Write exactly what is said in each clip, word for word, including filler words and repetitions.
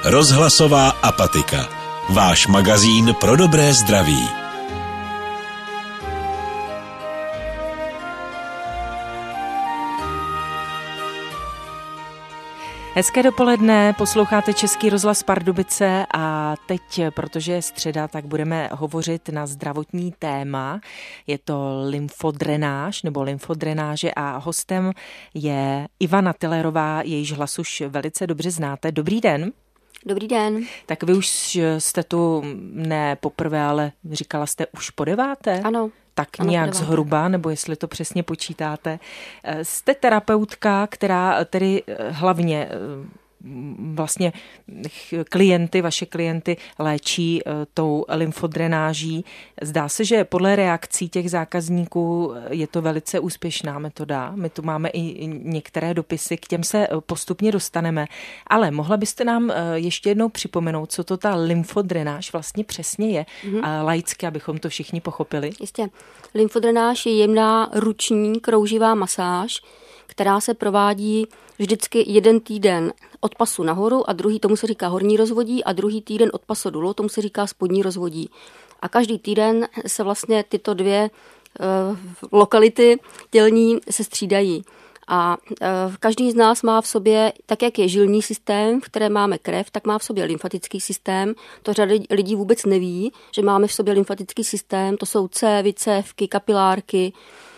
Rozhlasová apatika. Váš magazín pro dobré zdraví. Hezké dopoledne, posloucháte Český rozhlas Pardubice a teď, protože je středa, tak budeme hovořit na zdravotní téma. Je to lymfodrenáž nebo lymfodrenáže a hostem je Ivana Tillerová, jejíž hlas už velice dobře znáte. Dobrý den. Dobrý den. Tak vy už jste tu ne poprvé, ale říkala jste už po deváté? Ano. Tak ano, nějak podeváte. Zhruba, nebo jestli to přesně počítáte. Jste terapeutka, která tedy hlavně vlastně klienty, vaše klienty léčí tou lymfodrenáží. Zdá se, že podle reakcí těch zákazníků je to velice úspěšná metoda. My tu máme i některé dopisy, k těm se postupně dostaneme. Ale mohla byste nám ještě jednou připomenout, co to ta lymfodrenáž vlastně přesně je? Mm-hmm. A laicky, abychom to všichni pochopili. Jistě. Lymfodrenáž je jemná ruční krouživá masáž, která se provádí vždycky jeden týden od pasu nahoru a druhý, tomu se říká horní rozvodí, a druhý týden od pasu dolů, tomu se říká spodní rozvodí. A každý týden se vlastně tyto dvě uh, lokality tělní se střídají. A uh, každý z nás má v sobě, tak jak je žilní systém, v kterém máme krev, tak má v sobě lymfatický systém. To řada lidí vůbec neví, že máme v sobě lymfatický systém. To jsou cévy, cévky, kapilárky.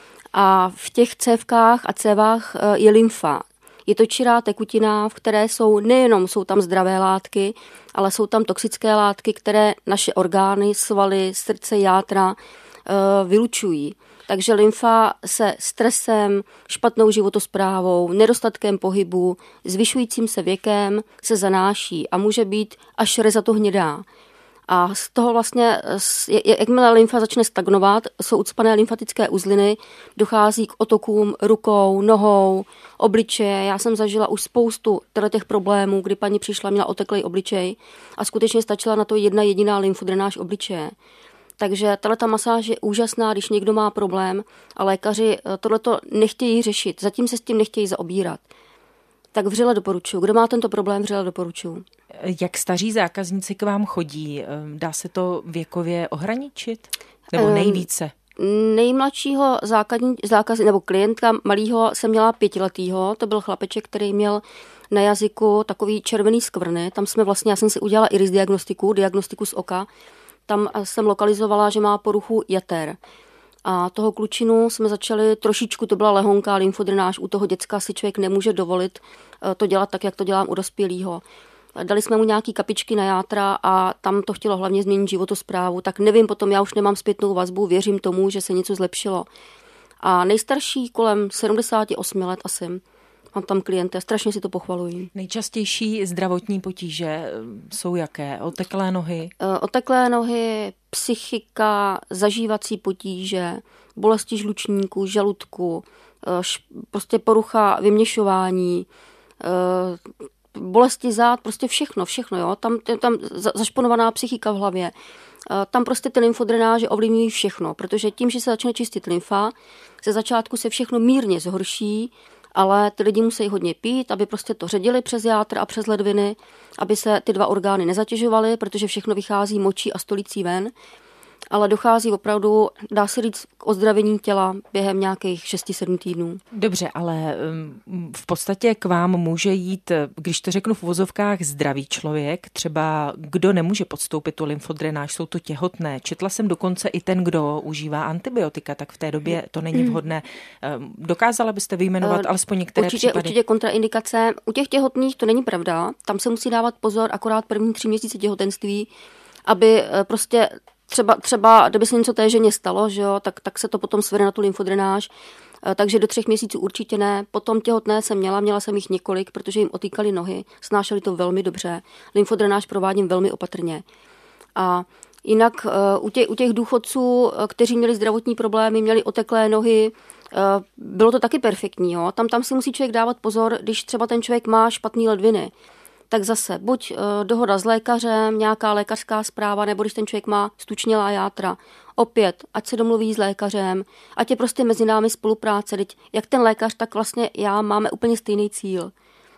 A v těch cévkách a cévách uh, je lymfa. Je to čirá tekutina, v které jsou nejenom jsou tam zdravé látky, ale jsou tam toxické látky, které naše orgány, svaly, srdce, játra uh, vylučují. Takže lymfa se stresem, špatnou životosprávou, nedostatkem pohybu, zvyšujícím se věkem se zanáší a může být až rezatohnědá. A z toho vlastně, jakmile lymfa začne stagnovat, jsou ucpané lymfatické uzliny, dochází k otokům rukou, nohou, obličeje. Já jsem zažila už spoustu těch problémů, kdy paní přišla, měla oteklý obličej a skutečně stačila na to jedna jediná lymfodrenáž obličeje. Takže tato masáž je úžasná, když někdo má problém a lékaři tohleto nechtějí řešit, zatím se s tím nechtějí zaobírat. Tak vřele doporučuji. Kdo má tento problém, vřele doporučuji. Jak staří zákazníci k vám chodí? Dá se to věkově ohraničit? Nebo nejvíce? Nejmladšího zákazníka nebo klientka malýho jsem měla pětiletýho. To byl chlapeček, který měl na jazyku takový červený skvrny. Tam jsme vlastně, já jsem si udělala iris diagnostiku, diagnostiku z oka. Tam jsem lokalizovala, že má poruchu jater. A toho klučinu jsme začali trošičku, to byla lehonká lymfodrenáž, u toho děcka si člověk nemůže dovolit to dělat tak, jak to dělám u dospělého. Dali jsme mu nějaký kapičky na játra a tam to chtělo hlavně změnit životosprávu, tak nevím potom, já už nemám zpětnou vazbu, věřím tomu, že se něco zlepšilo. A nejstarší kolem sedmdesát osm let asi. Mám tam klienty, strašně si to pochvalují. Nejčastější zdravotní potíže jsou jaké? Oteklé nohy? Oteklé nohy, psychika, zažívací potíže, bolesti žlučníku, žaludku, prostě porucha vyměšování, bolesti zád, prostě všechno, všechno, jo. Tam, tam zašponovaná psychika v hlavě. Tam prostě ty lymfodrenáže ovlivňují všechno, protože tím, že se začne čistit lymfa, ze začátku se všechno mírně zhorší, ale ty lidi musí hodně pít, aby prostě to ředili přes játra a přes ledviny, aby se ty dva orgány nezatěžovaly, protože všechno vychází močí a stolicí ven. Ale dochází opravdu, dá se říct, k ozdravení těla během nějakých šesti sedm týdnů. Dobře, ale v podstatě k vám může jít, když to řeknu v uvozovkách, zdravý člověk, třeba kdo nemůže podstoupit tu lymfodrenáž, jsou to těhotné. Četla jsem dokonce i ten, kdo užívá antibiotika, tak v té době to není vhodné. Dokázala byste vyjmenovat uh, alespoň některé určitě, případy? Určitě kontraindikace. U těch těhotných to není pravda. Tam se musí dávat pozor akorát první tři měsíce těhotenství, aby prostě Třeba, třeba, kdyby se něco té ženě stalo, že jo, tak, tak se to potom svede na tu lymfodrenáž, takže do třech měsíců určitě ne. Potom těhotné jsem měla, měla jsem jich několik, protože jim otýkaly nohy, snášeli to velmi dobře. Lymfodrenáž provádím velmi opatrně. A jinak u těch, u těch důchodců, kteří měli zdravotní problémy, měli oteklé nohy, bylo to taky perfektní. Jo. Tam, tam si musí člověk dávat pozor, když třeba ten člověk má špatný ledviny. Tak zase buď uh, dohoda s lékařem, nějaká lékařská zpráva, nebo když ten člověk má stučnělá játra. Opět, ať se domluví s lékařem, ať je prostě mezi námi spolupráce. Teď jak ten lékař, tak vlastně já máme úplně stejný cíl.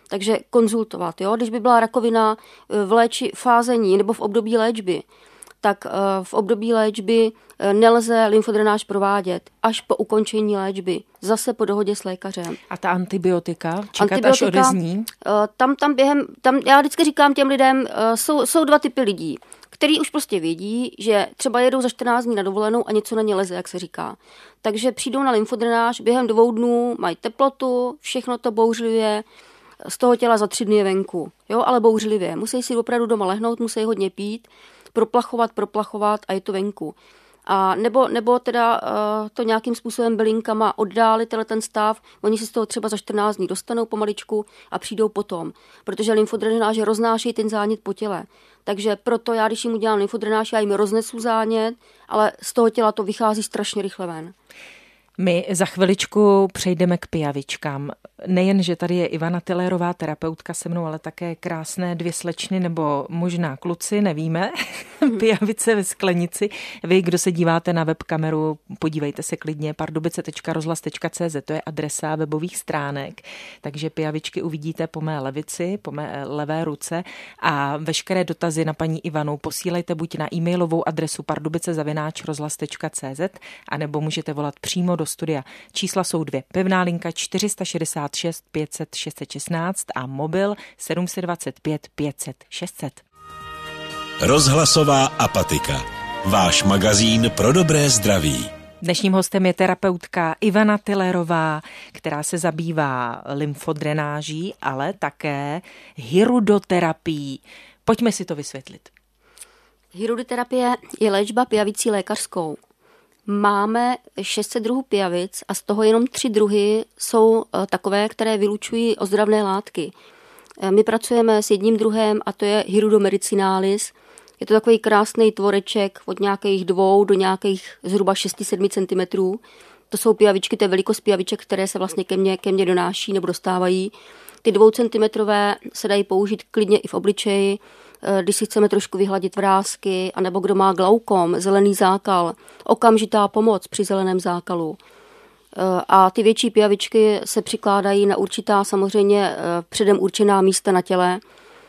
Takže konzultovat, jo? Když by byla rakovina v léči fázení nebo v období léčby, tak v období léčby nelze lymfodrenáž provádět až po ukončení léčby, zase po dohodě s lékařem. A ta antibiotika? Čekat antibiotika, až odezní? Tam, tam během, tam, já vždycky říkám těm lidem, jsou, jsou dva typy lidí, který už prostě vědí, že třeba jedou za čtrnáct dní na dovolenou a něco na ně leze, jak se říká. Takže přijdou na lymfodrenáž, během dvou dnů mají teplotu, všechno to bouřlivě, z toho těla za tři dny je venku, jo, ale bouřlivě. Musí si opravdu doma lehnout, musí hodně pít, proplachovat, proplachovat a je to venku. A nebo, nebo teda uh, to nějakým způsobem bylinkama oddálit ten stav, oni si z toho třeba za čtrnáct dní dostanou pomaličku a přijdou potom, protože lymfodrenáže roznášejí ten zánět po těle. Takže proto já, když jim udělám lymfodrenáž, já jim roznesu zánět, ale z toho těla to vychází strašně rychle ven. My za chviličku přejdeme k pijavičkám. Nejen, že tady je Ivana Tillerová, terapeutka se mnou, ale také krásné dvě slečny nebo možná kluci, nevíme, pijavice ve sklenici. Vy, kdo se díváte na webkameru, podívejte se klidně pardubice tečka rozhlas tečka cé zet, to je adresa webových stránek, takže pijavičky uvidíte po mé levici, po mé levé ruce a veškeré dotazy na paní Ivanu posílejte buď na e-mailovou adresu pardubice zavináč rozhlas tečka cé zet, anebo můžete volat přímo do studia. Čísla jsou dvě. Pevná linka čtyři šedesát šest pět set šest set šestnáct a mobil sedm set dvacet pět pět set šest set. Rozhlasová apatika. Váš magazín pro dobré zdraví. Dnešním hostem je terapeutka Ivana Tillerová, která se zabývá lymfodrenáží, ale také hirudoterapií. Pojďme si to vysvětlit. Hirudoterapie je léčba pijavicí lékařskou. Máme šest set druhů pijavic a z toho jenom tři druhy jsou takové, které vylučují ozdravné látky. My pracujeme s jedním druhem a to je Hirudo medicinalis. Je to takový krásný tvoreček od nějakých dvou do nějakých zhruba šest sedm centimetrů. To jsou pijavičky, to je velikost pijaviček, které se vlastně ke mně, ke mně donáší nebo dostávají. Ty dvoucentimetrové se dají použít klidně i v obličeji, když si chceme trošku vyhladit vrásky, anebo kdo má glaukom, zelený zákal, okamžitá pomoc při zeleném zákalu. A ty větší pijavičky se přikládají na určitá samozřejmě předem určená místa na těle.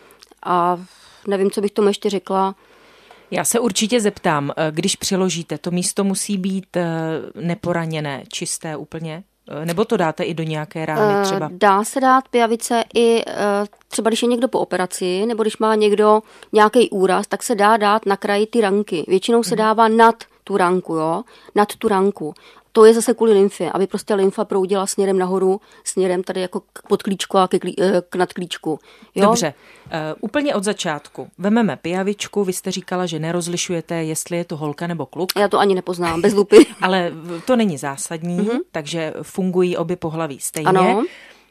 A nevím, co bych tomu ještě řekla. Já se určitě zeptám, když přiložíte, to místo musí být neporaněné, čisté úplně? Nebo to dáte i do nějaké rámy třeba? Dá se dát pijavice i třeba, když je někdo po operaci, nebo když má někdo nějaký úraz, tak se dá dát na kraji ty ranky. Většinou se dává nad tu ranku, jo? Nad tu ranku. To je zase kvůli lymfě, aby prostě lymfa proudila směrem nahoru, směrem tady jako k podklíčku a k, klí, k nadklíčku. Jo? Dobře, uh, úplně od začátku. Vememe pijavičku, vy jste říkala, že nerozlišujete, jestli je to holka nebo kluk. Já to ani nepoznám, bez lupy. Ale to není zásadní, mm-hmm. takže fungují obě pohlaví stejně. Ano.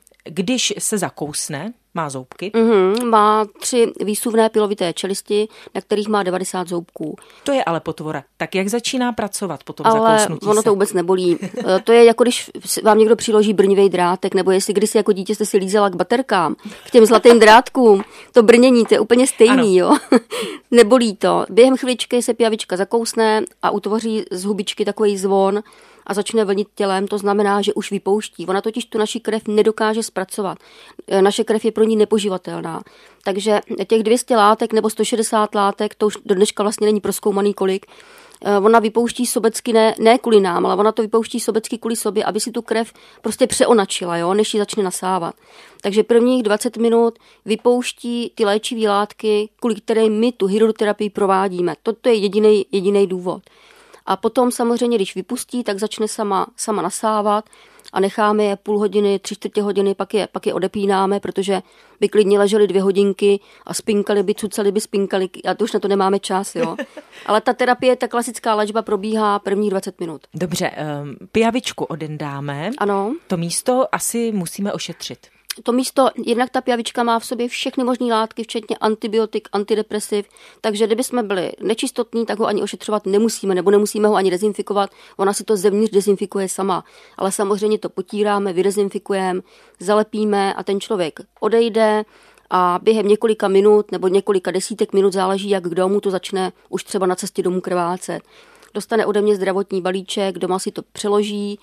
Když se zakousne, má zoubky. Mm-hmm, má tři výsuvné pilovité čelisti, na kterých má devadesát zoubků. To je ale potvora. Tak jak začíná pracovat po tom ale zakousnutí ono se? To vůbec nebolí. To je jako když vám někdo přiloží brnivý drátek, nebo jestli kdysi jako dítě jste si lízala k baterkám, k těm zlatým drátkům. To brnění, to je úplně stejný, ano. Jo. Nebolí to. Během chviličky se pijavička zakousne a utvoří z hubičky takový zvon a začne vlnit tělem, to znamená, že už vypouští. Ona totiž tu naši krev nedokáže zpracovat. Naše krev je pro ní nepoživatelná. Takže těch dvě stě látek nebo sto šedesát látek, to už do dneška vlastně není prozkoumaný kolik, ona vypouští sobecky, ne, ne kvůli nám, ale ona to vypouští sobecky kvůli sobě, aby si tu krev prostě přeonačila, jo, než ji začne nasávat. Takže prvních dvacet minut vypouští ty léčivé látky, kvůli které my tu hirudoterapii provádíme. Toto je jediný jediný důvod. A potom samozřejmě, když vypustí, tak začne sama, sama nasávat a necháme je půl hodiny, tři čtvrtě hodiny, pak je, pak je odepínáme, protože by klidně leželi dvě hodinky a spinkali by, cucali by, spinkali, a to už na to nemáme čas, jo. Ale ta terapie, ta klasická léčba probíhá prvních dvacet minut. Dobře, um, pijavičku odendáme. Ano. To místo asi musíme ošetřit. To místo, jednak ta pijavička má v sobě všechny možné látky, včetně antibiotik, antidepresiv, takže kdyby jsme byli nečistotní, tak ho ani ošetřovat nemusíme, nebo nemusíme ho ani dezinfikovat, ona si to zevnitř dezinfikuje sama. Ale samozřejmě to potíráme, vydezinfikujeme, zalepíme a ten člověk odejde a během několika minut nebo několika desítek minut, záleží, jak kdo mu to začne už třeba na cestě domů krvácet. Dostane ode mě zdravotní balíček, doma si to přeloží,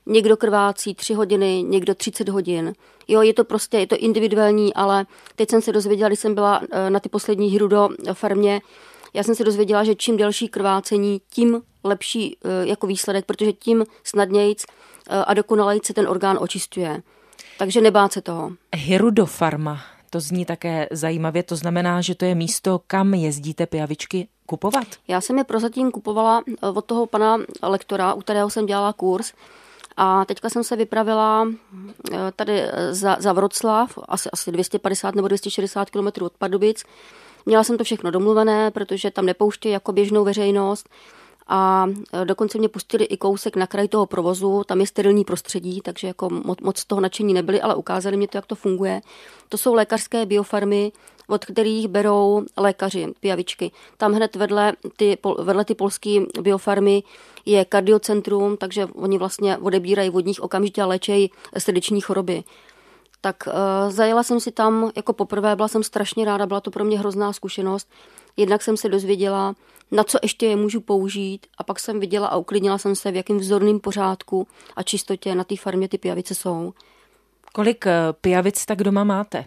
někdo krvácí tři hodiny, někdo třicet hodin. Jo, je to prostě, je to individuální, ale teď jsem se dozvěděla, když jsem byla na ty poslední Hirudo farmě, já jsem se dozvěděla, že čím delší krvácení, tím lepší jako výsledek, protože tím snadnějc a dokonalejc se ten orgán očistuje. Takže nebát se toho. Hirudo farma, to zní také zajímavě, to znamená, že to je místo, kam jezdíte pijavičky kupovat? Já jsem je prozatím kupovala od toho pana lektora, u kterého jsem dělala kurz. A teďka jsem se vypravila tady za, za Vroclav, asi, asi dvě stě padesát nebo dvě stě šedesát kilometrů od Pardubic. Měla jsem to všechno domluvené, protože tam nepouštějí jako běžnou veřejnost. A dokonce mě pustili i kousek na kraj toho provozu, tam je sterilní prostředí, takže jako moc, moc toho nadšení nebyli, ale ukázali mě to, jak to funguje. To jsou lékařské biofarmy, od kterých berou lékaři pijavičky. Tam hned vedle ty, vedle ty polské biofarmy je kardiocentrum, takže oni vlastně odebírají od nich okamžitě a léčejí srdeční choroby. Tak uh, zajela jsem si tam jako poprvé, byla jsem strašně ráda, byla to pro mě hrozná zkušenost. Jednak jsem se dozvěděla, na co ještě je můžu použít, a pak jsem viděla a uklidnila jsem se, v jakém vzorném pořádku a čistotě na té farmě ty pijavice jsou. Kolik pijavic tak doma máte?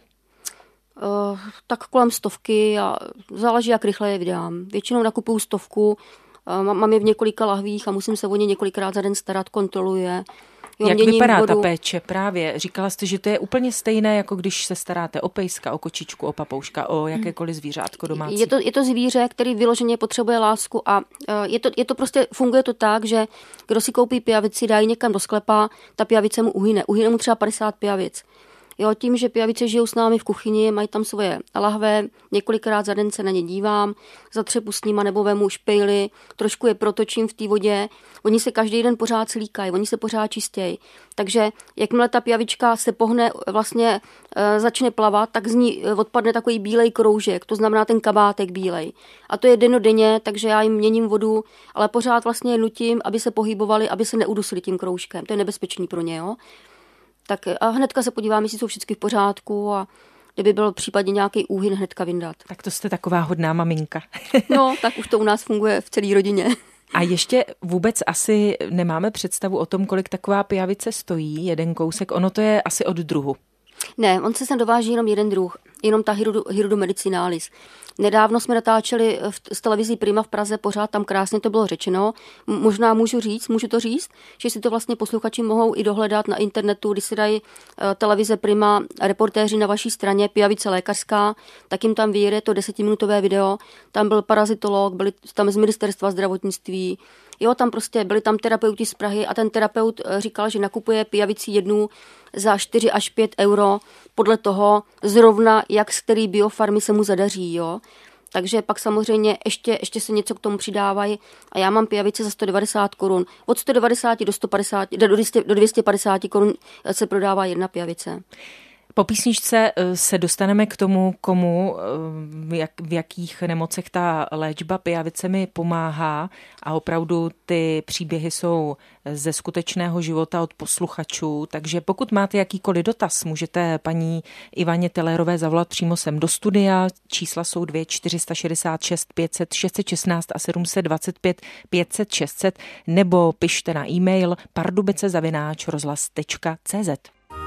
Uh, tak kolem stovky a záleží, jak rychle je vydám. Většinou nakupuju stovku, uh, mám je v několika lahvích a musím se o ně několikrát za den starat, kontroluje. Jo, jak vypadá vodu. Ta péče právě? Říkala jste, že to je úplně stejné, jako když se staráte o pejska, o kočičku, o papouška, o jakékoliv zvířátko domácí. Je to, je to zvíře, který vyloženě potřebuje lásku a je to, je to prostě, funguje to tak, že kdo si koupí pijavici, dá ji někam do sklepa, ta pijavice mu uhyne. Uhyne mu třeba padesát pijavic. Jo, tím, že pijavice žijou s námi v kuchyni, mají tam svoje lahve, několikrát za den se na ně dívám, zatřepu s nima nebo vemu špejly, trošku je protočím v té vodě. Oni se každý den pořád slíkají, oni se pořád čistějí. Takže jakmile ta pijavička se pohne, vlastně e, začne plavat, tak z ní odpadne takový bílej kroužek, to znamená ten kabátek bílej. A to je dennodenně, takže já jim měním vodu, ale pořád vlastně nutím, aby se pohybovali, aby se neudusili tím kroužkem. To je nebezpečný pro ně, jo. Tak a hnedka se podívám, jestli jsou všechny v pořádku a kdyby byl případně nějaký úhyn, hnedka vyndat. Tak to jste taková hodná maminka. No, tak už to u nás funguje v celé rodině. A ještě vůbec asi nemáme představu o tom, kolik taková pijavice stojí, jeden kousek. Ono to je asi od druhu. Ne, on se sem dováží jenom jeden druh, jenom ta Hirudo, Hirudo medicinalis. Nedávno jsme natáčeli v, z televizí Prima v Praze, pořád tam krásně to bylo řečeno. M- možná můžu říct, můžu to říct, že si to vlastně posluchači mohou i dohledat na internetu, když si dají uh, televize Prima reportéři na vaší straně, pijavice lékařská, tak jim tam vyjede to desetiminutové video. Tam byl parazitolog, byli tam z ministerstva zdravotnictví. Jo, tam prostě byli tam terapeuti z Prahy a ten terapeut říkal, že nakupuje pijavici jednu za čtyři až pět euro podle toho zrovna, jak z který biofarmy se mu zadaří, jo. Takže pak samozřejmě ještě, ještě se něco k tomu přidávají a já mám pijavice za sto devadesát korun. Od sto devadesát do sto padesát, do dvě stě padesát korun se prodává jedna pijavice. Po písničce se dostaneme k tomu, komu, jak, v jakých nemocech ta léčba pijavicemi pomáhá a opravdu ty příběhy jsou ze skutečného života od posluchačů, takže pokud máte jakýkoliv dotaz, můžete paní Ivaně Tellerové zavolat přímo sem do studia. Čísla jsou dvě čtyři šedesát šest pět set šest set šestnáct a sedm set dvacet pět pět set šest set nebo pište na e-mail pardubice zavináč rozhlas tečka cé zet.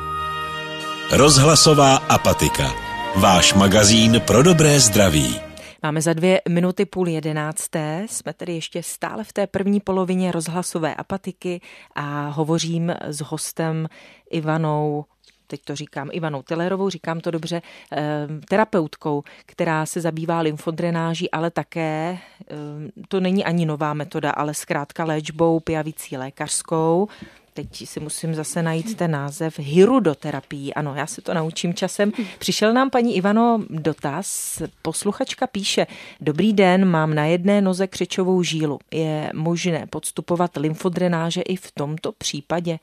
Rozhlasová apatika. Váš magazín pro dobré zdraví. Máme za dvě minuty půl jedenácté, jsme tedy ještě stále v té první polovině rozhlasové apatiky a hovořím s hostem Ivanou, teď to říkám Ivanou Tellerovou, říkám to dobře, terapeutkou, která se zabývá lymfodrenáží, ale také, to není ani nová metoda, ale zkrátka léčbou pijavicí lékařskou. Teď si musím zase najít ten název hirudoterapií. Ano, já si to naučím časem. Přišel nám, paní Ivano, dotaz. Posluchačka píše: Dobrý den, mám na jedné noze křečovou žílu. Je možné podstupovat lymfodrenáže i v tomto případě?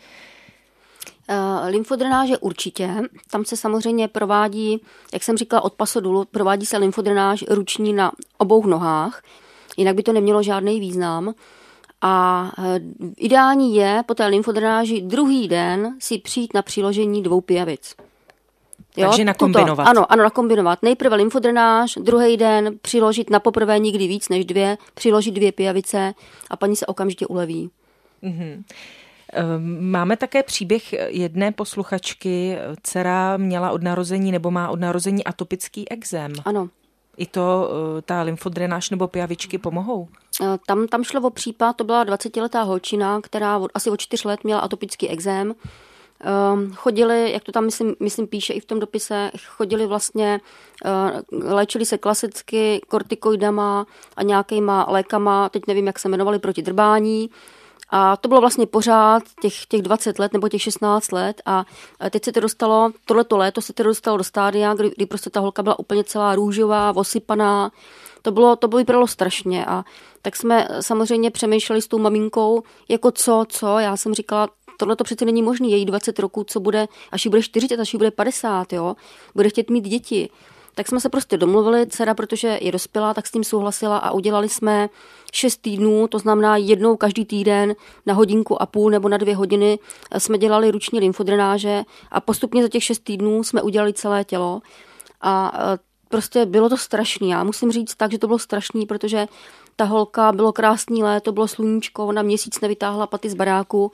Uh, lymfodrenáže určitě. Tam se samozřejmě provádí, jak jsem říkala, od pasu dolů, provádí se lymfodrenáž ruční na obou nohách. Jinak by to nemělo žádný význam. A ideální je po té lymfodrenáži druhý den si přijít na přiložení dvou pijavic. Jo, takže nakombinovat. Ano, ano, nakombinovat. Nejprve lymfodrenáž, druhý den přiložit na poprvé nikdy víc než dvě, přiložit dvě pijavice a paní se okamžitě uleví. Mm-hmm. Máme také příběh jedné posluchačky. Dcera měla od narození nebo má od narození atopický ekzém. Ano. I to ta lymfodrenáž nebo pijavičky pomohou? Tam, tam šlo o případ, to byla dvacetiletá holčina, která od, asi od čtyř let měla atopický ekzém. Chodili, jak to tam myslím, myslím píše i v tom dopise, chodili vlastně, léčili se klasicky kortikoidama a nějakýma lékama, teď nevím, jak se jmenovali, proti drbání. A to bylo vlastně pořád těch, těch dvacet let nebo těch šestnáct let a teď se to dostalo, tohleto léto se to dostalo do stádia, kdy, kdy prostě ta holka byla úplně celá růžová, osypaná. To bylo, to bylo vypadalo strašně a tak jsme samozřejmě přemýšleli s tou maminkou, jako co, co, já jsem říkala, tohle to přece není možný, její dvacet roků, co bude, až jí bude čtyřicet, až jí bude padesát, jo, bude chtět mít děti. Tak jsme se prostě domluvili, dcera, protože je dospělá, tak s tím souhlasila a udělali jsme šest týdnů, to znamená jednou každý týden na hodinku a půl nebo na dvě hodiny jsme dělali ruční lymfodrenáže a postupně za těch šest týdnů jsme udělali celé tělo a prostě bylo to strašný. Já musím říct tak, že to bylo strašný, protože ta holka, bylo krásný léto, bylo sluníčko, ona měsíc nevytáhla paty z baráku,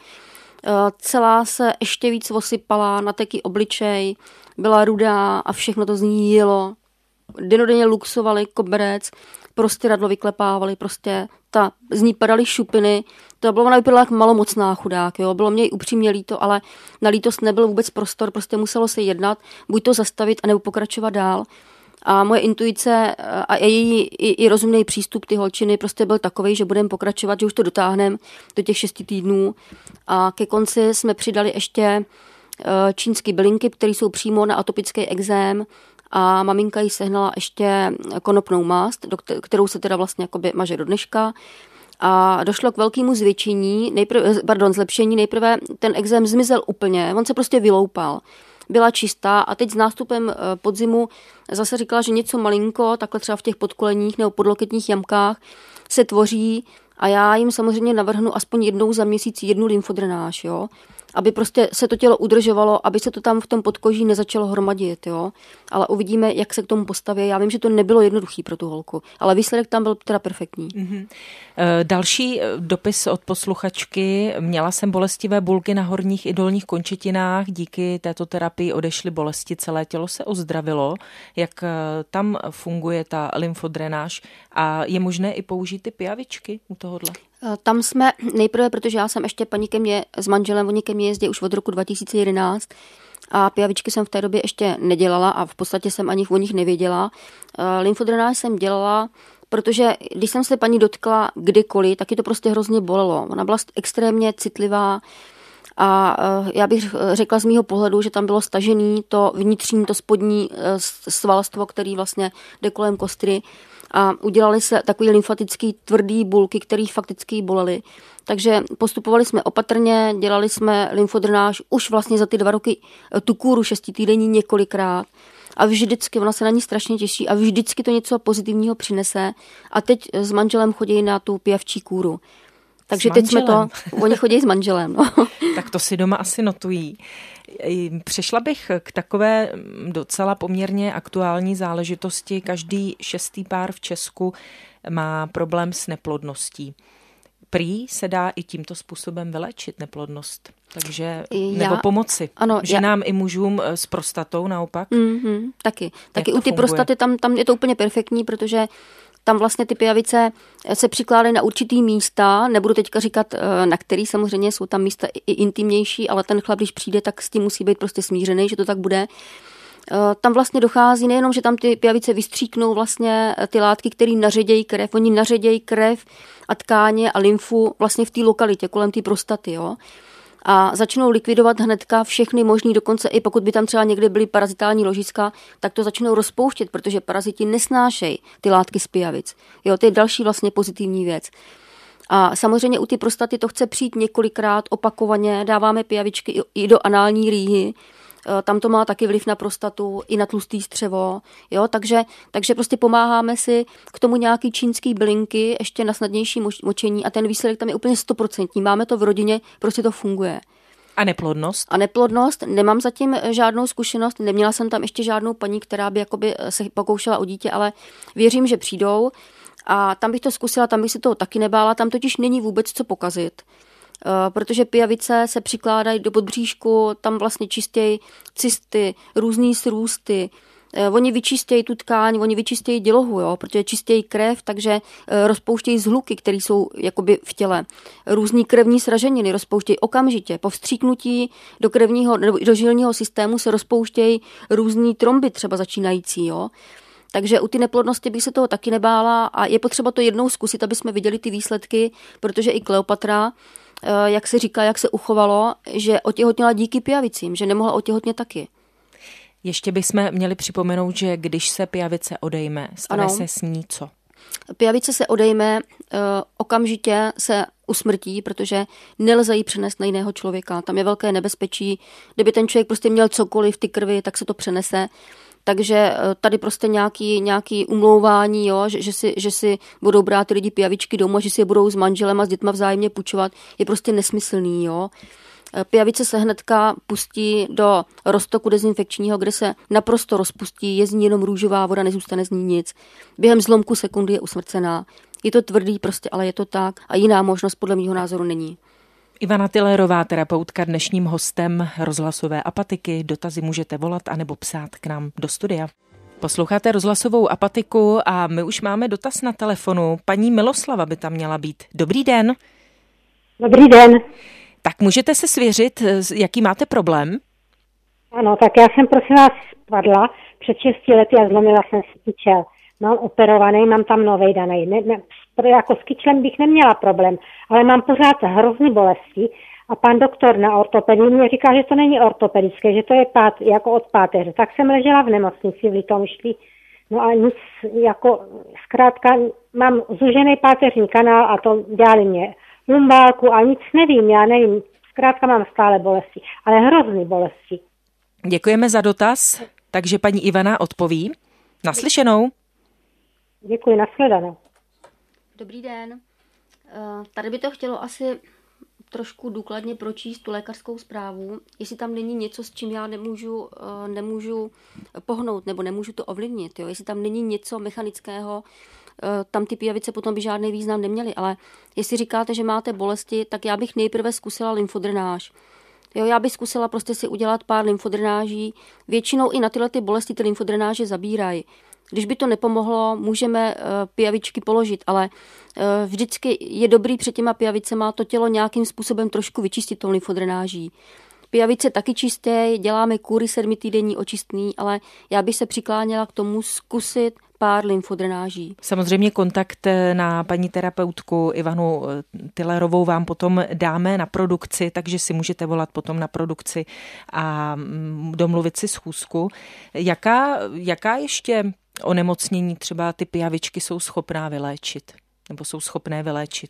celá se ještě víc osypala, nateký obličej, byla rudá a všechno to z ní jelo. Denodenně luxovali koberec, prostěradlo vyklepávali, prostě ta, z ní padaly šupiny. To bylo, ona vypadala jak malomocná chudák, jo. Bylo mě i upřímně líto, ale na lítost nebyl vůbec prostor, prostě muselo se jednat, buď to zastavit, anebo pokračovat dál. A moje intuice a její i, i rozumný přístup ty holčiny prostě byl takovej, že budeme pokračovat, že už to dotáhneme do těch šesti týdnů. A ke konci jsme přidali ještě čínský bylinky, které jsou přímo na atopický ekzém a maminka jí sehnala ještě konopnou mast, kterou se teda vlastně jakoby maže do dneška. A došlo k velkému zvětšení, nejprve, pardon, zlepšení. Nejprve ten ekzém zmizel úplně, on se prostě vyloupal. Byla čistá a teď s nástupem podzimu zase říkala, že něco malinko, takhle třeba v těch podkoleních nebo podloketních jamkách se tvoří a já jim samozřejmě navrhnu aspoň jednou za měsíc jednu lymfodrenáž, jo, aby prostě se to tělo udržovalo, aby se to tam v tom podkoží nezačalo hromadit, jo. Ale uvidíme, jak se k tomu postaví. Já vím, že to nebylo jednoduchý pro tu holku, ale výsledek tam byl teda perfektní. Mm-hmm. Další dopis od posluchačky. Měla jsem bolestivé bulky na horních i dolních končetinách. Díky této terapii odešly bolesti, celé tělo se ozdravilo. Jak tam funguje ta lymfodrenáž a je možné i použít ty pijavičky u tohohle? Tam jsme nejprve, protože já jsem ještě paní ke mně s manželem, oni ke mně jezdí už od roku dva tisíce jedenáct a pijavičky jsem v té době ještě nedělala a v podstatě jsem ani o nich nevěděla. Lymfodrenáž jsem dělala, protože když jsem se paní dotkla kdykoliv, tak je to prostě hrozně bolelo. Ona byla extrémně citlivá a já bych řekla z mýho pohledu, že tam bylo stažený to vnitřní, to spodní svalstvo, který vlastně jde kolem kostry. A udělali se takový lymfatický tvrdý bulky, které fakticky bolely. Takže postupovali jsme opatrně, dělali jsme lymfodrenáž už vlastně za ty dva roky tu kůru šestitýdenní několikrát. A vždycky, ona se na ní strašně těší a vždycky to něco pozitivního přinese. A teď s manželem chodí na tu pijavčí kůru. Takže teď jsme to, oni chodí s manželem. No. Tak to si doma asi notují. Přešla bych k takové docela poměrně aktuální záležitosti. Každý šestý pár v Česku má problém s neplodností. Prý se dá i tímto způsobem vylečit neplodnost. Takže, já, nebo pomoci. Ano, ženám já, i mužům s prostatou naopak. Mm-hmm, taky. Taky u ty prostaty tam, tam je to úplně perfektní, protože tam vlastně ty pijavice se přikládají na určitý místa, nebudu teďka říkat, na který samozřejmě jsou tam místa i intimnější, ale ten chlap, když přijde, tak s tím musí být prostě smířený, že to tak bude. Tam vlastně dochází nejenom, že tam ty pijavice vystříknou vlastně ty látky, které naředějí krev, oni naředějí krev a tkáně a lymfu vlastně v té lokalitě, kolem té prostaty, jo. A začnou likvidovat hnedka všechny možný, dokonce i pokud by tam třeba někde byly parazitální ložiska, tak to začnou rozpouštět, protože paraziti nesnášejí ty látky z pijavic. Jo, to je další vlastně pozitivní věc. A samozřejmě u ty prostaty to chce přijít několikrát opakovaně, dáváme pijavičky i do anální rýhy, tam to má taky vliv na prostatu, i na tlustý střevo, jo, takže, takže prostě pomáháme si k tomu nějaký čínský bylinky, ještě na snadnější močení a ten výsledek tam je úplně stoprocentní. Máme to v rodině, prostě to funguje. A neplodnost? A neplodnost, nemám zatím žádnou zkušenost, neměla jsem tam ještě žádnou paní, která by jakoby se pokoušela o dítě, ale věřím, že přijdou a tam bych to zkusila, tam bych si toho taky nebála, tam totiž není vůbec co pokazit. protože pijavice se přikládají do podbříšku, tam vlastně čistějí cysty, různý srůsty. Oni vyčistějí tu tkáň, oni vyčistějí dělohu, jo, protože čistějí krev, takže rozpouštějí zhluky, které jsou jakoby v těle. Různý krevní sraženiny rozpouštějí okamžitě. Po vstříknutí do krevního nebo do žilního systému se rozpouštějí různý tromby třeba začínající, jo. Takže u ty neplodnosti bych se toho taky nebála a je potřeba to jednou zkusit, aby jsme viděli ty výsledky, protože i Kleopatra, jak se říká, jak se uchovalo, že otěhotněla díky pijavicím, že nemohla otěhotnět taky. Ještě bychom měli připomenout, že když se pijavice odejme, stane ano. se s ní co? Pijavice se odejme, okamžitě se usmrtí, protože nelze ji přenést na jiného člověka. Tam je velké nebezpečí. Kdyby ten člověk prostě měl cokoliv v ty krvi, tak se to přenese. Takže tady prostě nějaký, nějaký umlouvání, jo, že, že, si, že si budou brát ty lidi pijavičky domů, že si je budou s manželem a s dětma vzájemně půjčovat, je prostě nesmyslný, jo. Pijavice se hnedka pustí do roztoku dezinfekčního, kde se naprosto rozpustí, je z ní jenom růžová voda, nezůstane z ní nic. Během zlomku sekundy je usmrcená. Je to tvrdý prostě, ale je to tak a jiná možnost podle mého názoru není. Ivana Tillerová, terapeutka, dnešním hostem Rozhlasové Apatiky. Dotazy můžete volat anebo psát k nám do studia. Posloucháte Rozhlasovou Apatiku a my už máme dotaz na telefonu. Paní Miloslava by tam měla být. Dobrý den. Dobrý den. Tak můžete se svěřit, jaký máte problém? Ano, tak já jsem prosím vás spadla před šesti lety a zlomila jsem si kyčel. Mám operovaný, mám tam novej danej. Ne, ne, jako s kyčlem bych neměla problém, ale mám pořád hrozný bolesti a pan doktor na ortopedii mě říká, že to není ortopedické, že to je pát, jako od páteře. Tak jsem ležela v nemocnici v Litomyšli, no a nic, jako zkrátka mám zužený páteřní kanál a to dělali mě lumbálku a nic nevím, já nevím, zkrátka mám stále bolesti, ale hrozný bolesti. Děkujeme za dotaz, takže paní Ivana odpoví. Naslyšenou. Děkuji, nashledanou. Dobrý den. Tady by to chtělo asi trošku důkladně pročíst tu lékařskou zprávu, jestli tam není něco, s čím já nemůžu, nemůžu pohnout nebo nemůžu to ovlivnit. Jo? Jestli tam není něco mechanického, tam ty pijavice potom by žádný význam neměly, ale jestli říkáte, že máte bolesti, tak já bych nejprve zkusila lymfodrenáž. Jo, já bych zkusila prostě si udělat pár lymfodrenáží. Většinou i na tyhle ty bolesti ty lymfodrenáže zabírají. Když by to nepomohlo, můžeme uh, pijavičky položit, ale uh, vždycky je dobrý před těma pijavicema to tělo nějakým způsobem trošku vyčistit tou lymfodrenáží. Pijavice taky čisté, děláme kůry sedmitýdenní očistný, ale já bych se přikláněla k tomu zkusit pár lymfodrenáží. Samozřejmě kontakt na paní terapeutku Ivanu Tillerovou vám potom dáme na produkci, takže si můžete volat potom na produkci a domluvit si schůzku. Jaká, jaká ještě onemocnění třeba ty pijavičky jsou schopná vyléčit? Nebo jsou schopné vyléčit?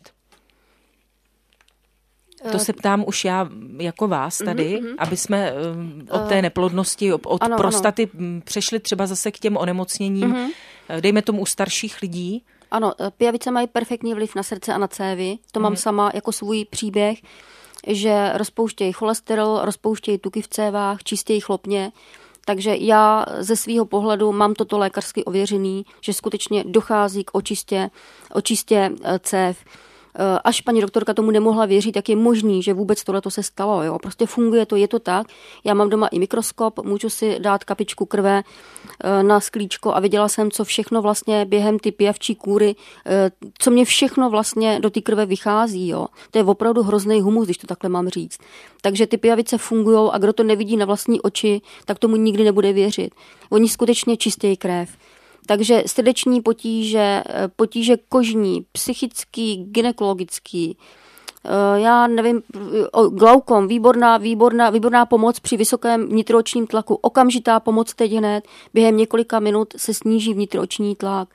To se ptám už já jako vás tady, mm-hmm. aby jsme od té neplodnosti, od ano, prostaty ano. přešli třeba zase k těm onemocněním, mm-hmm. dejme tomu u starších lidí. Ano, pijavice mají perfektní vliv na srdce a na cévy. To mm-hmm. mám sama jako svůj příběh, že rozpouštějí cholesterol, rozpouštějí tuky v cévách, čistějí chlopně. Takže já ze svého pohledu mám toto lékařsky ověřený, že skutečně dochází k očistě, očistě cév. Až paní doktorka tomu nemohla věřit, jak je možný, že vůbec tohleto se stalo. Jo? Prostě funguje to, je to tak. Já mám doma i mikroskop, můžu si dát kapičku krve na sklíčko a viděla jsem, co všechno vlastně během ty pijavčí kůry, co mě všechno vlastně do té krve vychází. Jo? To je opravdu hrozný humus, když to takhle mám říct. Takže ty pijavice fungují a kdo to nevidí na vlastní oči, tak tomu nikdy nebude věřit. Oni skutečně čistějí krev. Takže srdeční potíže, potíže kožní, psychický, gynekologický, já nevím, glaukom, výborná, výborná, výborná pomoc při vysokém vnitroočním tlaku, okamžitá pomoc teď hned, během několika minut se sníží vnitrooční tlak,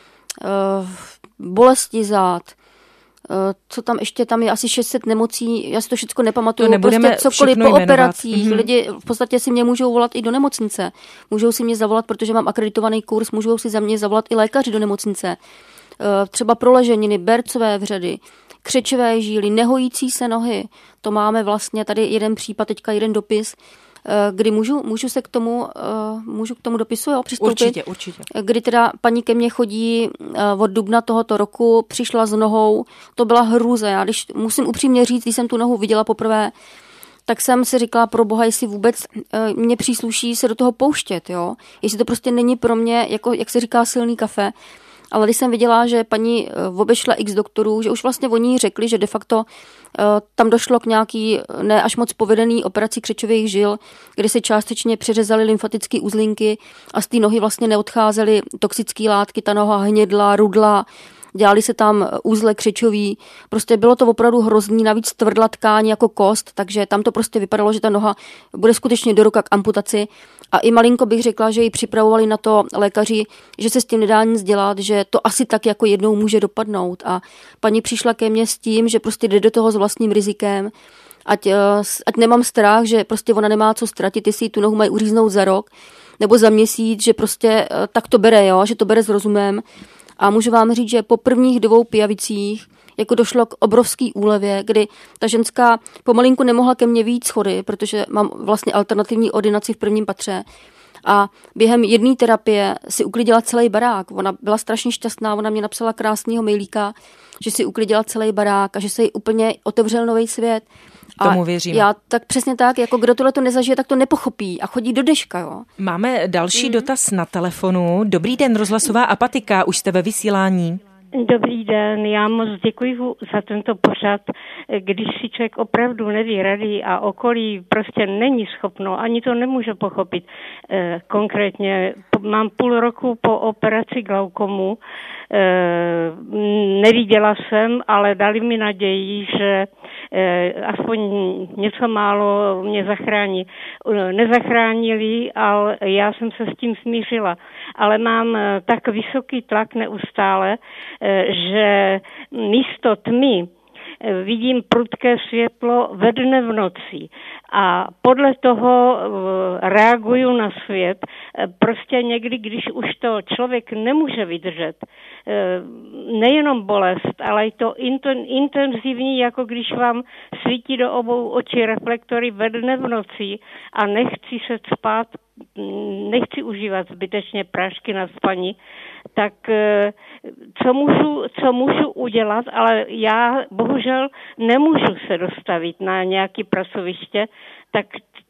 bolesti zád, co tam ještě, tam je asi šest set nemocí, já si to všechno nepamatuju, prostě cokoliv po operacích, mm-hmm. lidi v podstatě si mě můžou volat i do nemocnice, můžou si mě zavolat, protože mám akreditovaný kurz, můžou si za mě zavolat i lékaři do nemocnice, třeba proleženiny, bercové vředy, křečové žíly, nehojící se nohy, to máme vlastně tady jeden případ, teďka jeden dopis kdy můžu, můžu se k tomu, můžu k tomu dopisu jo, přistoupit. Určitě, určitě. Kdy teda paní ke mně chodí od dubna tohoto roku, přišla s nohou, to byla hrůza. Já když musím upřímně říct, když jsem tu nohu viděla poprvé, tak jsem si říkala, pro boha, jestli vůbec mě přísluší se do toho pouštět, jo. Jestli to prostě není pro mě, jako, jak se říká, silný kafe. Ale když jsem viděla, že paní obešla x doktorů, že už vlastně oni řekli, že de facto tam došlo k nějaký ne až moc povedený operaci křečových žil, kdy se částečně přeřezaly lymfatické uzlinky a z té nohy vlastně neodcházely toxické látky, ta noha hnědla, rudla, dělali se tam úzle křečový, prostě bylo to opravdu hrozný, navíc tvrdla tkáň jako kost, takže tam to prostě vypadalo, že ta noha bude skutečně do roka k amputaci. A i malinko bych řekla, že ji připravovali na to lékaři, že se s tím nedá nic dělat, že to asi tak jako jednou může dopadnout. A paní přišla ke mně s tím, že prostě jde do toho s vlastním rizikem, ať, ať nemám strach, že prostě ona nemá co ztratit, jestli tu nohu mají uříznout za rok nebo za měsíc, že prostě tak to bere, jo, že to bere s rozumem. A můžu vám říct, že po prvních dvou pijavicích jako došlo k obrovský úlevě, kdy ta ženská pomalinku nemohla ke mně vyjít schody, protože mám vlastně alternativní ordinaci v prvním patře. A během jedné terapie si uklidila celý barák. Ona byla strašně šťastná, ona mě napsala krásného mailíka, že si uklidila celý barák a že se jí úplně otevřel nový svět. A tomu věřím. Já tak přesně tak, jako kdo tohle to nezažije, tak to nepochopí a chodí do deška, jo. Máme další mm. dotaz na telefonu. Dobrý den, rozhlasová Apatika, už jste ve vysílání. Dobrý den, já moc děkuji za tento pořad, když si člověk opravdu neví rady a okolí prostě není schopno, ani to nemůže pochopit. E, konkrétně mám půl roku po operaci glaukomu, e, neviděla jsem, ale dali mi naději, že e, aspoň něco málo mě zachrání. Nezachránili, ale já jsem se s tím smířila. Ale mám tak vysoký tlak neustále, že místo tmy vidím prudké světlo ve dne v noci a podle toho reaguju na svět. Prostě někdy, když už to člověk nemůže vydržet, nejenom bolest, ale i to intenzivní, jako když vám svítí do obou očí reflektory ve dne v noci a nechci se spát, nechci užívat zbytečně prášky na spaní, tak co můžu, co můžu udělat, ale já bohužel nemůžu se dostavit na nějaké pracoviště, tak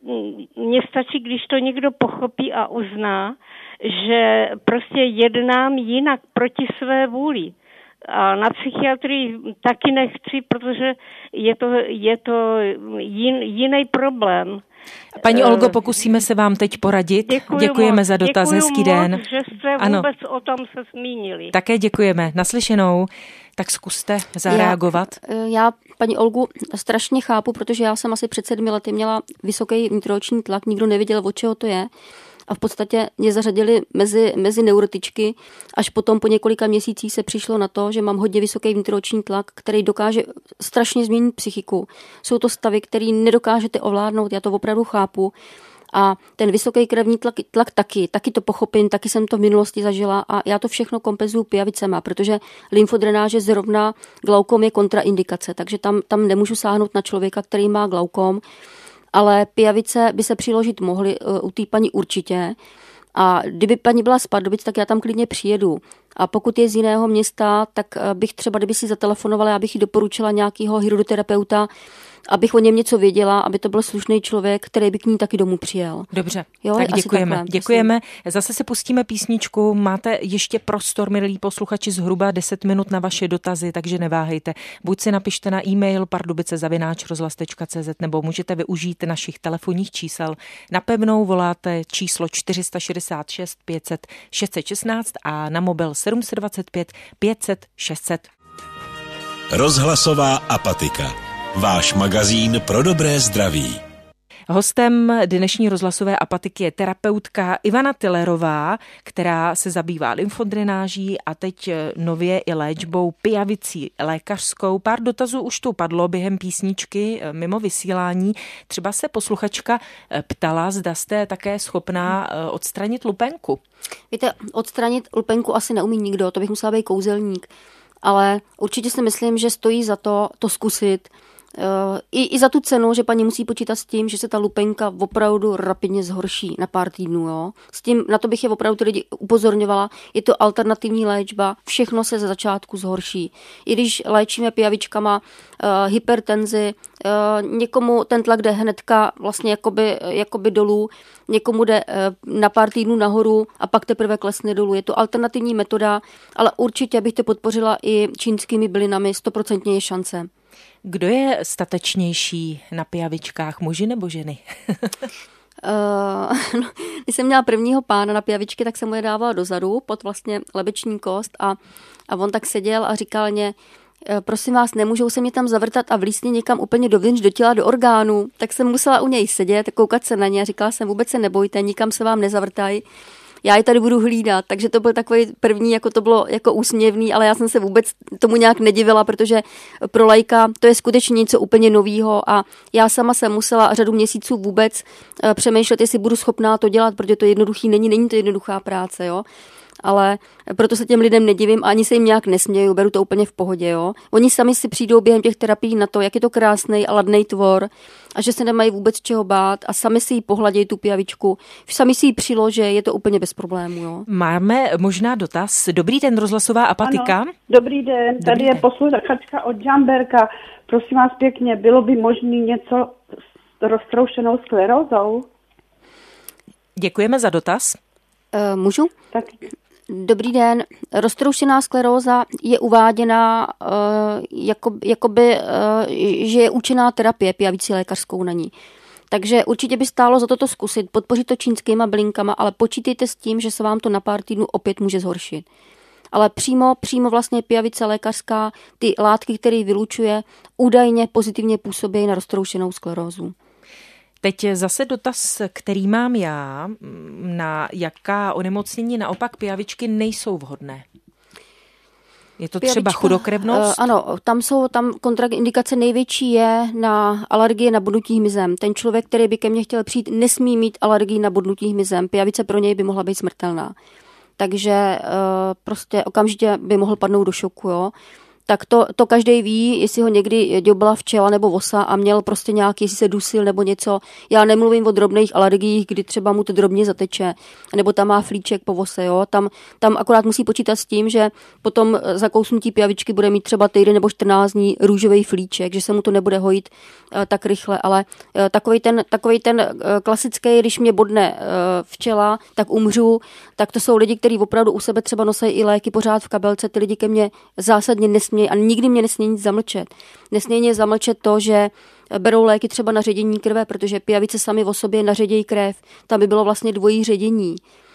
mně stačí, když to někdo pochopí a uzná, že prostě jednám jinak proti své vůli. A na psychiatrii taky nechci, protože je to, je to jin, jiný problém. Paní Olgo, pokusíme se vám teď poradit. Děkuju děkujeme moc, za dotaz, děkuju hezký moc, den. Že jste ano. vůbec o tom se zmínili. Také děkujeme. Naslyšenou. Tak zkuste zareagovat. Já, já paní Olgu strašně chápu, protože já jsem asi před sedmi lety měla vysoký vnitrooční tlak, nikdo nevěděl, od čeho to je. A v podstatě mě zařadili mezi, mezi neurotičky, až potom po několika měsících se přišlo na to, že mám hodně vysoký vnitrooční tlak, který dokáže strašně změnit psychiku. Jsou to stavy, které nedokážete ovládnout, já to opravdu chápu. A ten vysoký krevní tlak, tlak taky, taky to pochopím, taky jsem to v minulosti zažila a já to všechno kompenzuju pijavicema, protože lymfodrenáže zrovna glaukom je kontraindikace, takže tam, tam nemůžu sáhnout na člověka, který má glaukom, ale pijavice by se přiložit mohly u té paní určitě. A kdyby paní byla z Pardubic, tak já tam klidně přijedu. A pokud je z jiného města, tak bych třeba, kdyby si zatelefonovala, já bych jí doporučila nějakého hydroterapeuta, abych o něm něco věděla, aby to byl slušný člověk, který by k ní taky domů přijel. Dobře, jo, tak děkujeme. Takhle, děkujeme. Zase se pustíme písničku. Máte ještě prostor, milí posluchači, zhruba deset minut na vaše dotazy, takže neváhejte. Buď si napište na e-mail pardubice zavináč rozhlas tečka cé zet nebo můžete využít našich telefonních čísel. Napevnou voláte číslo čtyři šedesát šest pět set šest set šestnáct a na mobil sedm set dvacet pět pět set šest set. Rozhlasová Apatika. Váš magazín pro dobré zdraví. Hostem dnešní rozhlasové Apatiky je terapeutka Ivana Tillerová, která se zabývá lymfodrenáží a teď nově i léčbou pijavicí lékařskou. Pár dotazů už tu padlo během písničky mimo vysílání. Třeba se posluchačka ptala, zda jste také schopná odstranit lupenku. Víte, odstranit lupenku asi neumí nikdo, to bych musela být kouzelník. Ale určitě si myslím, že stojí za to to zkusit. I, I za tu cenu, že paní musí počítat s tím, že se ta lupenka opravdu rapidně zhorší na pár týdnů. Jo? S tím, na to bych je opravdu ty lidi upozorňovala. Je to alternativní léčba, všechno se ze začátku zhorší. I když léčíme pijavičkama uh, hypertenzi, uh, někomu ten tlak jde hnedka vlastně jakoby, jakoby dolů, někomu jde uh, na pár týdnů nahoru a pak teprve klesne dolů. Je to alternativní metoda, ale určitě bych to podpořila i čínskými bylinami, stoprocentně je šance. Kdo je statečnější na pijavičkách, muži nebo ženy? Uh, no, když jsem měla prvního pána na pijavičky, tak jsem mu je dávala dozadu pod vlastně lebeční kost a, a on tak seděl a říkal mě, prosím vás, nemůžou se mě tam zavrtat a vlísně někam úplně dovnitř do těla, do orgánů. Tak jsem musela u něj sedět, koukat se na ně a říkala jsem, vůbec se nebojte, nikam se vám nezavrtají. Já ji tady budu hlídat, takže to byl takový první, jako to bylo jako úsměvný, ale já jsem se vůbec tomu nějak nedivila, protože pro laika to je skutečně něco úplně novýho a já sama jsem musela řadu měsíců vůbec přemýšlet, jestli budu schopná to dělat, protože to jednoduchý není, není to jednoduchá práce, jo. Ale proto se těm lidem nedivím a ani se jim nějak nesměju, beru to úplně v pohodě, jo. Oni sami si přijdou během těch terapií na to, jak je to krásný a ladnej tvor a že se nemají vůbec čeho bát a sami si ji pohladějí tu pijavičku, sami si ji přiloží, je to úplně bez problémů, jo. Máme možná dotaz. Dobrý den, rozhlasová Apatika. Ano, dobrý den, tady dobrý je posluchačka od Žamberka. Prosím vás pěkně, bylo by možné něco s roztroušenou sklerózou? Děkujeme za dotaz. Uh, můžu? Tak. Dobrý den. Roztroušená skleróza je uváděna, uh, jako, jakoby, uh, že je účinná terapie pijavicí lékařskou na ní. Takže určitě by stálo za toto zkusit, podpořit to čínskýma bylinkama, ale počítejte s tím, že se vám to na pár týdnů opět může zhoršit. Ale přímo, přímo vlastně pijavice lékařská, ty látky, které vylučuje, údajně pozitivně působí na roztroušenou sklerózu. Teď zase dotaz, který mám já, na jaká onemocnění naopak pijavičky nejsou vhodné. Je to Pijavička, třeba chudokrevnost? Uh, ano, tam jsou tam kontraindikace největší je na alergie na bodnutí hmyzem. Ten člověk, který by ke mně chtěl přijít, nesmí mít alergii na bodnutí hmyzem. Pijavice pro něj by mohla být smrtelná. Takže uh, prostě okamžitě by mohl padnout do šoku, jo. Tak to, to každý ví, jestli ho někdy dělala včela nebo vosa a měl prostě nějaký, jestli se dusil nebo něco. Já nemluvím o drobných alergiích, kdy třeba mu to drobně zateče, nebo tam má flíček po vose, jo. Tam, tam akorát musí počítat s tím, že potom za kousnutí pijavičky bude mít třeba týden nebo čtrnáct dní růžový flíček, že se mu to nebude hojit uh, tak rychle, ale uh, takovej ten, takovej ten uh, klasický, když mě bodne uh, včela, tak umřu, tak to jsou lidi, kteří opravdu u sebe třeba nosí i léky pořád v kabelce, ty lidi ke mně zásadně nesmějí a nikdy mě nesmějí nic zamlčet. Nesmějí mě zamlčet to, že berou léky třeba na ředění krve, protože pijavice sami o sobě naředějí krev. Tam by bylo vlastně dvojí ředění.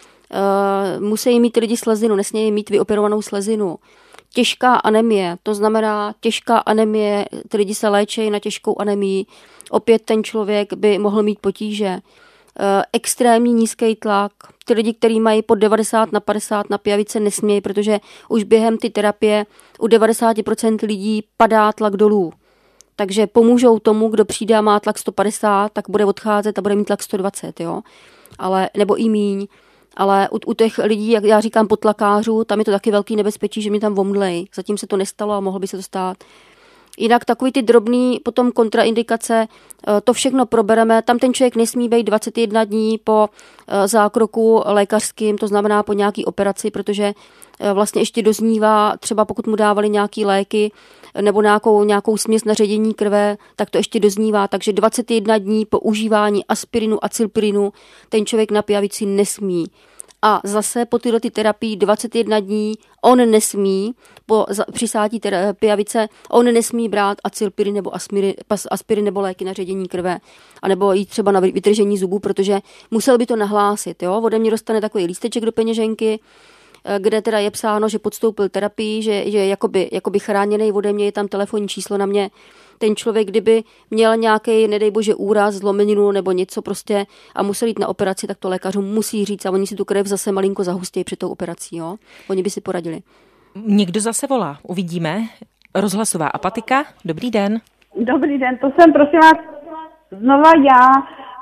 Uh, musí mít ty lidi slezinu, nesmějí mít vyoperovanou slezinu. Těžká anemie, to znamená těžká anemie, ty lidi se léčejí na těžkou anemii. Opět ten člověk by mohl mít potíže. Uh, extrémní nízký tlak. Ty lidi, kteří mají pod devadesát na padesát na pijavice, nesmějí, protože už během ty terapie u devadesát procent lidí padá tlak dolů. Takže pomůžou tomu, kdo přijde a má tlak sto padesát, tak bude odcházet a bude mít tlak sto dvacet, jo. Ale, nebo i míň. Ale u, u těch lidí, jak já říkám podtlakářů, tam je to taky velký nebezpečí, že mě tam vomdlej. Zatím se to nestalo a mohlo by se to stát. Jinak takový ty drobný potom kontraindikace, to všechno probereme. Tam ten člověk nesmí být dvacet jedna dní po zákroku lékařským, to znamená po nějaký operaci, protože vlastně ještě doznívá, třeba pokud mu dávali nějaký léky nebo nějakou, nějakou směs na ředění krve, tak to ještě doznívá. Takže dvacet jedna dní po užívání aspirinu a cilpirinu ten člověk na pijavici nesmí. A zase po tyhle ty terapii dvacet jedna dní on nesmí, po přisátí pijavice, on nesmí brát acylpirin nebo aspirin, aspirin nebo léky na ředění krve, anebo jít třeba na vytržení zubů, protože musel by to nahlásit. Jo? Ode mě dostane takový lísteček do peněženky, kde teda je psáno, že podstoupil terapii, že, že je jakoby, jakoby chráněný ode mě, je tam telefonní číslo na mě. Ten člověk, kdyby měl nějaký, nedej bože, úraz, zlomeninu nebo něco prostě a musel jít na operaci, tak to lékařům musí říct a oni si tu krev zase malinko zahustějí před tou operací. Jo? Oni by si poradili. Někdo zase volá, uvidíme. Rozhlasová Apatika, dobrý den. Dobrý den, to jsem prosím vás znova já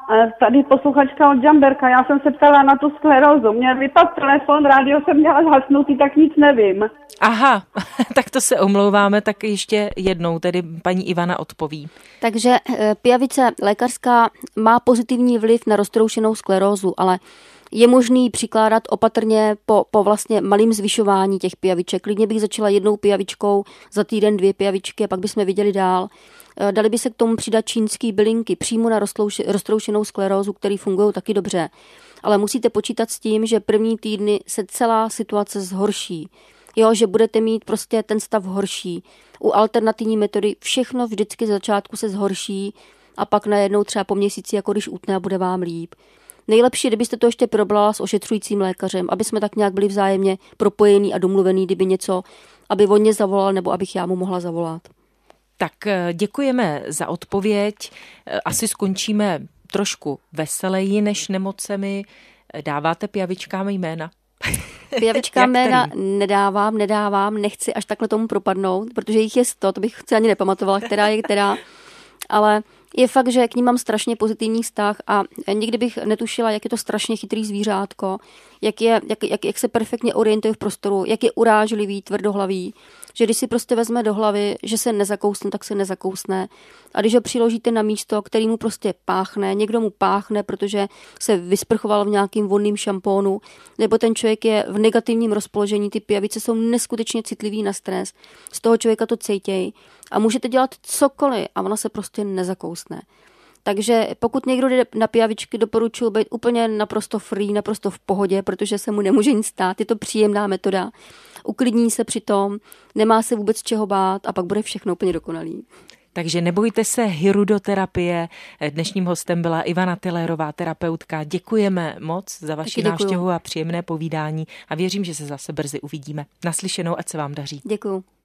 tady posluchačka od Žamberka, já jsem se ptala na tu sklerózu. Mě vypadl telefon, rádio jsem měla zhasnutý, tak nic nevím. Aha, tak to se omlouváme, tak ještě jednou tedy paní Ivana odpoví. Takže pijavice lékařská má pozitivní vliv na roztroušenou sklerózu, ale je možný přikládat opatrně po, po vlastně malým zvyšování těch pijaviček. Klidně bych začala jednou pijavičkou, za týden dvě pijavičky a pak bychom viděli dál. Dali by se k tomu přidat čínský bylinky přímo na roztroušenou sklerózu, které fungují taky dobře. Ale musíte počítat s tím, že první týdny se celá situace zhorší. Jo, že budete mít prostě ten stav horší. U alternativní metody všechno vždycky z začátku se zhorší a pak najednou třeba po měsíci, jako když utne a bude vám líp. Nejlepší, kdybyste to ještě probrala s ošetřujícím lékařem, aby jsme tak nějak byli vzájemně propojení a domluvení, kdyby něco, aby on mě zavolal nebo abych já mu mohla zavolat. Tak děkujeme za odpověď. Asi skončíme trošku veseleji než nemocemi. Dáváte pijavičkám jména? Pijavičkám jména nedávám, nedávám, nechci až takhle tomu propadnout, protože jich je sto, to bych si ani nepamatovala, která je která, ale je fakt, že k ním mám strašně pozitivní vztah a nikdy bych netušila, jak je to strašně chytrý zvířátko, jak, je, jak, jak, jak se perfektně orientuje v prostoru, jak je urážlivý, tvrdohlavý, že když si prostě vezme do hlavy, že se nezakousne, tak se nezakousne. A když ho přiložíte na místo, který mu prostě páchne, někdo mu páchne, protože se vysprchoval v nějakým vonným šampónu, nebo ten člověk je v negativním rozpoložení, ty pijavice jsou neskutečně citlivý na stres, z toho člověka to cítěj a můžete dělat cokoliv a ona se prostě nezakousne. Takže pokud někdo jde na pijavičky, doporučuji být úplně naprosto free, naprosto v pohodě, protože se mu nemůže nic stát, je to příjemná metoda. Uklidní se přitom, nemá se vůbec čeho bát a pak bude všechno úplně dokonalý. Takže nebojte se hirudoterapie. Dnešním hostem byla Ivana Tillerová, terapeutka. Děkujeme moc za vaši návštěvu a příjemné povídání a věřím, že se zase brzy uvidíme. Naslyšenou, ať se vám daří. Děkuju.